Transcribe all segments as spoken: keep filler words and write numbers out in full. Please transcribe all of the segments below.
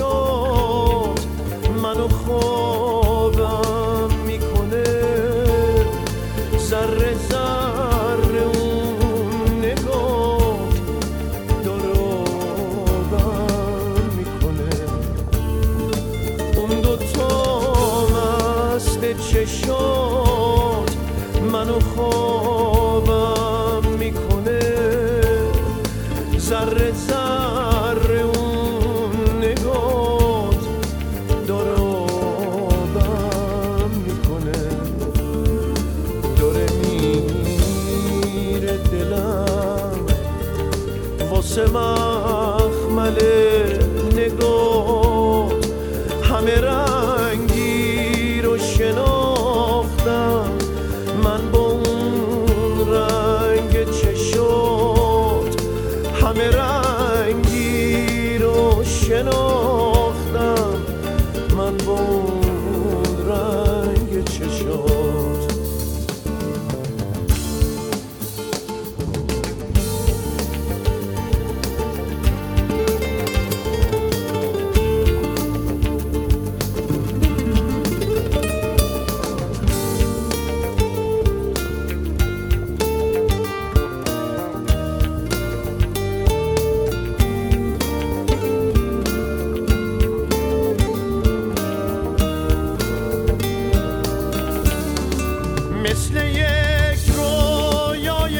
چشات منو خوابم میکنه، ذره ذره اون نگات دارابم میکنه. اون دوتا مست چشات منو خوابم میکنه، ذره ذره اون نگات دارابم میکنه. داره میره دلم واسه مخمل نگات، همه رنگی رو شناختم من با اون رنگ چشات، همه رنگی رو شناختم من با اون رنگ چشات. مثل یک رویای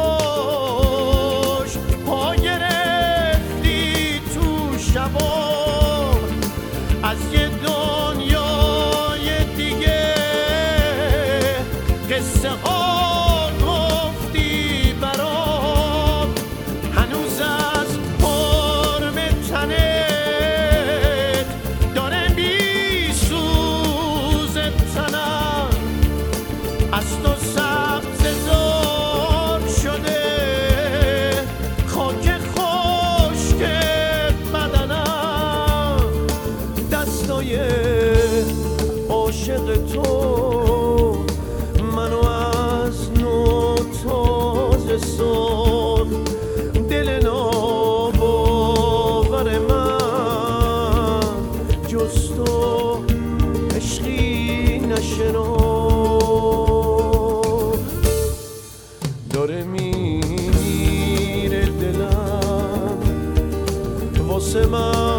خوش پا گرفتی تو شبام، از یه دنیای دیگه قصه ها گفتی برام، هنوز از حرم تنت داره میسوزه تنم، از تو سبززار شده خاک خشک بدنم، دستای عاشق تو منو از نو تازه ساخت، دل ناباور من جز تو عشقی نشناخت. داره میره دلم واسه من